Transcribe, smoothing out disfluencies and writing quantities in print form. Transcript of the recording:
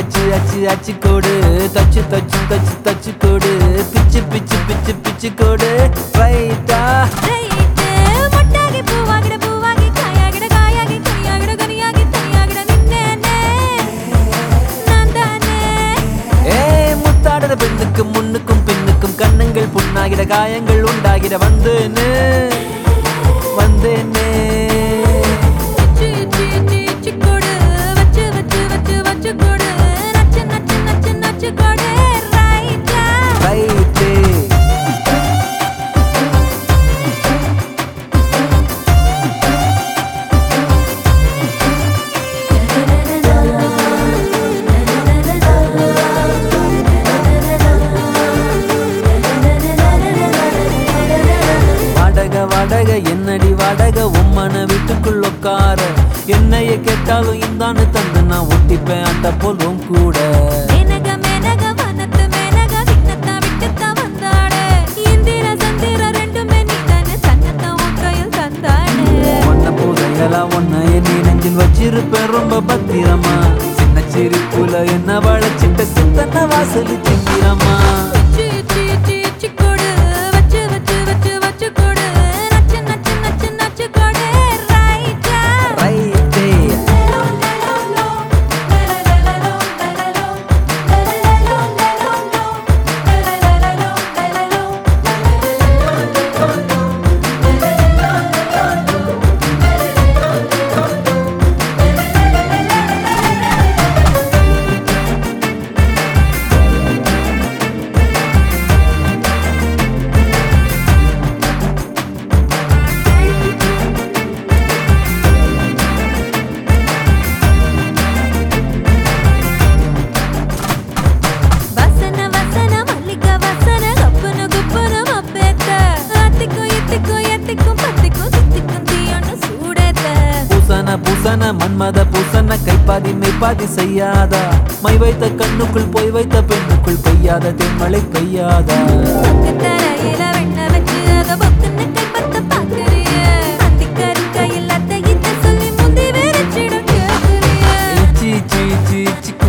அச்சு அச்சு அச்சு கோடு தச்சு தச்சு தச்சு தச்சு கோடு பிச்சு பிச்சு பிச்சு பிச்சு கோடு ரைட்டா மொட்டாகி பூவாகிட பூவாகி காயாகிட காயாகி கனியாகிட கனியாகி தனியாகிட நின்னேனே நான் தானே. முத்தாடுற பெண்ணுக்கும் முன்னுக்கும் பின்னுக்கும் கண்ணங்கள் புண்ணாகிட காயங்கள் உண்டாகிட வந்தேனே வந்தேனே. வாடக என்னடி வாடக உம்மன வீட்டுக்குள் உட்கார என்னைய கேட்டாலும் இந்தான்னு தந்து நான் ஒட்டிப்பேன் அந்த போலும் கூட. மேனக மேனக வனத்து மேனக விண்ணத்தா விட்டுத்தா வந்தாடே இந்திர சந்திர ரெண்டுமே நீதானே தன்னத்தா உன் கையில் தந்தாடே. ஒன்ன போதையெல்லாம் ஒன்ன என்னை நெஞ்சில் வச்சிருப்பேன் ரொம்ப பத்திரமா சின்ன சிரிப்புல என்ன வளைச்சிட்ட சித்தன வாசலி சிங்கிறமா. பூசன மன்மத பூசன கைப்பாதி மெய்ப்பாதி செய்யாதா மை வைத்த கண்ணுக்குள் போய் வைத்த பெண்ணுக்குள் பெய்யாத தென்மழை பெய்யாதா. கையில் சி சி சி